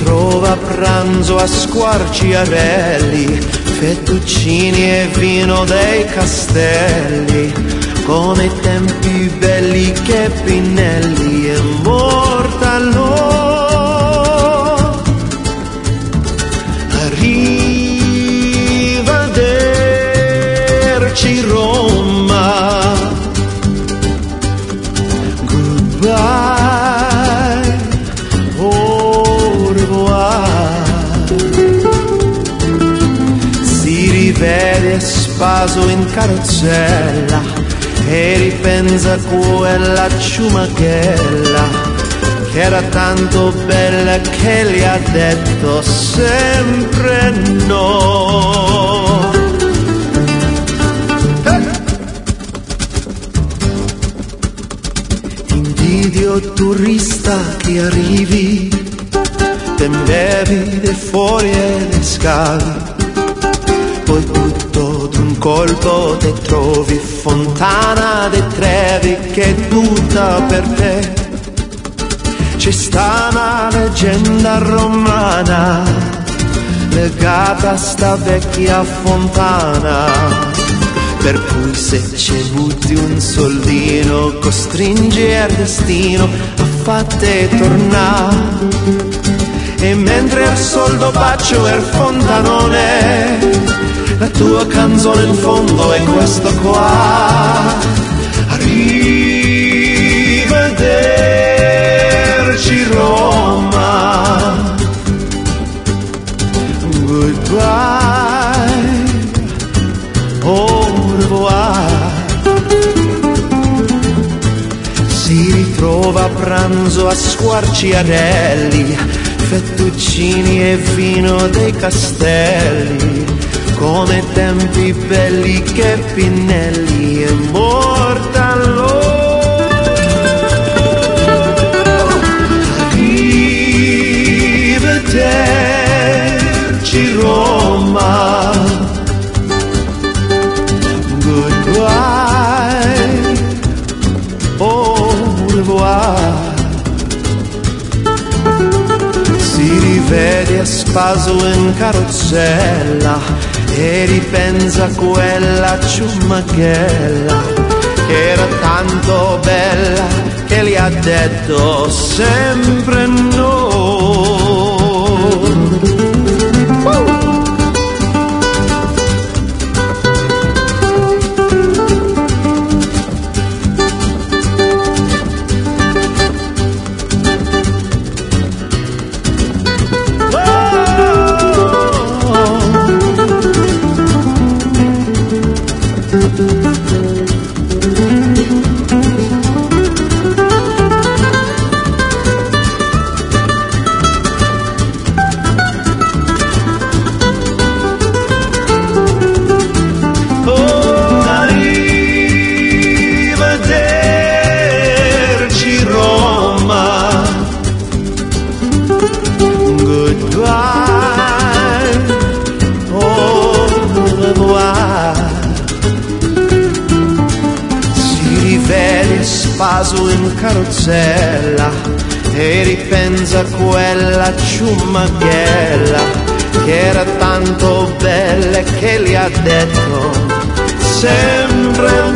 ritrova a pranzo a Squarciarelli, fettuccini e vino dei castelli, come i tempi belli che Pinelli immortalò. Arrivederci Roma, goodbye, au revoir. Si rivede Spaso in carrozzella e ripensa a quella ciumachella che era tanto bella che gli ha detto sempre no. Invidio turista che arrivi, te bevi le fuori e le scavi, poi tutto d'un colpo te trovi Fontana dei Trevi che è tutta per te. C'è sta una leggenda romana legata a sta vecchia fontana, per cui se ci butti un soldino costringi il destino a fatte tornare. E mentre al soldo bacio il fontanone, la tua canzone in fondo è questo qua. Arrivederci Roma, goodbye, au revoir. Si ritrova a pranzo a Squarciarelli, fettuccini e vino dei castelli, come tempi belli che Pinelli immortalò. Arrivederci Roma, goodbye, au revoir. Si rivede a Spaso in carrozzella e ripensa a quella ciumachella che era tanto bella che gli ha detto sempre no. Spaso in carrozzella e ripensa a quella ciumachella che era tanto bella che gli ha detto sempre